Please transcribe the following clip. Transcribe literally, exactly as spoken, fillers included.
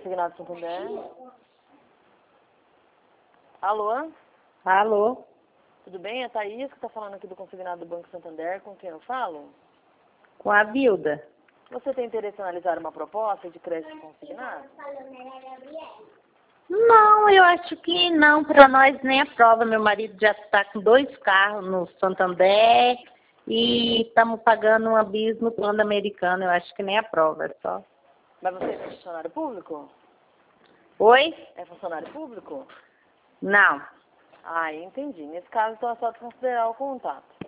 Consignado Santander. Alô? Alô? Tudo bem? É a Thaís que está falando aqui do Consignado do Banco Santander. Com quem eu falo? Com a Bilda. Você tem interesse em analisar uma proposta de crédito consignado? Não, eu acho que não, para nós nem a prova. Meu marido já está com dois carros no Santander e estamos pagando uma bis no plano americano. Eu acho que nem a prova, é só. Mas você é funcionário público? Oi? É funcionário público? Não. Ah, entendi. Nesse caso, então é só desconsiderar o contato.